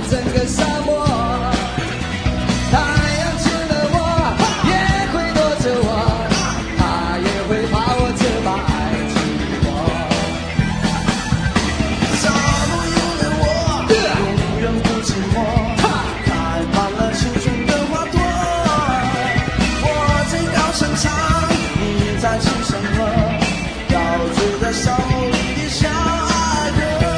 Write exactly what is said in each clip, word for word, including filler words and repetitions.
整个沙漠。太阳亲了我，也会躲着我，他也会怕我这把爱寂寞。 沙漠有了我，永远不寂寞，开满了青春的花朵。我在高山上，你在青山河，飘醉在沙漠里的小爱河。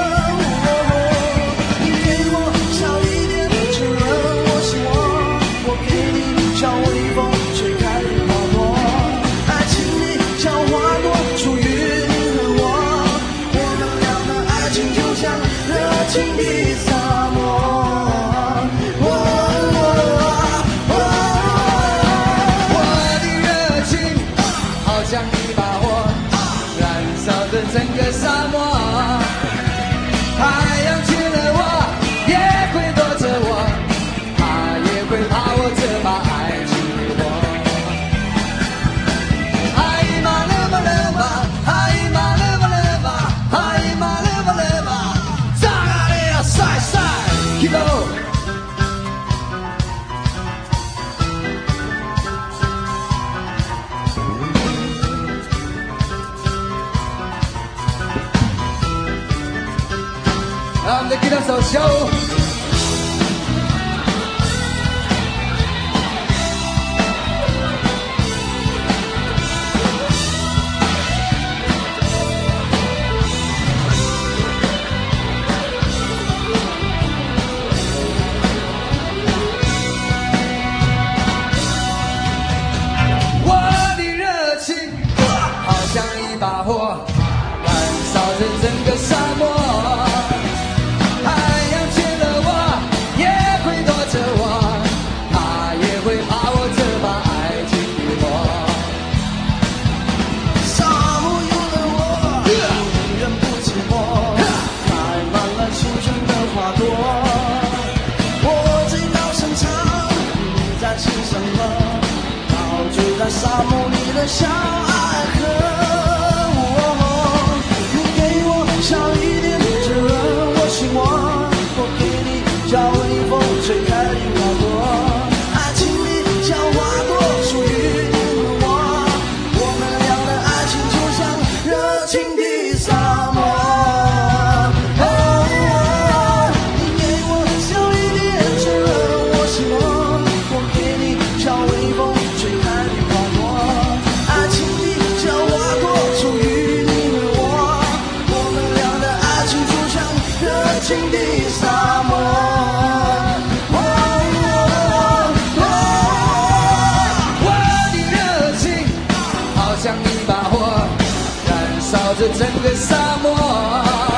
你给我小一点，只问我是我，我给你像微风吹开的花朵。爱情里像花朵，属于你和我，我们俩的爱情就像热情的沙漠。哦哦哦我的热情好像一把火，燃烧着整个沙漠。太阳亲了我，也会躲着我，他也会怕我这把爱寂寞。哎嘛勒吧勒吧，哎嘛勒吧勒吧，哎嘛勒吧勒吧，咋个的呀晒晒 ，keep on。让我们再给他首秀。我的热情好像一把火，燃烧着整个沙漠。太阳亲了我，也会躲着我，他也会怕我这把爱寂寞。 沙漠有了我，永远不寂寞，开满了青春的花朵。我在高山上，你在青山河，陶醉在沙漠里的小爱河。你给我小一点，只问我心我，我给你像微风吹开的花朵。爱情里像花朵，属于你和我，我们俩的爱情就像热情的沙漠。哦哦你给我小一点，只问我心我，我给你像微风吹开的花朵。爱情里像花朵，属于你和我，我们俩的爱情就像热情的沙漠。哦哦哦我的热情好像一把火，燃烧着整个沙漠。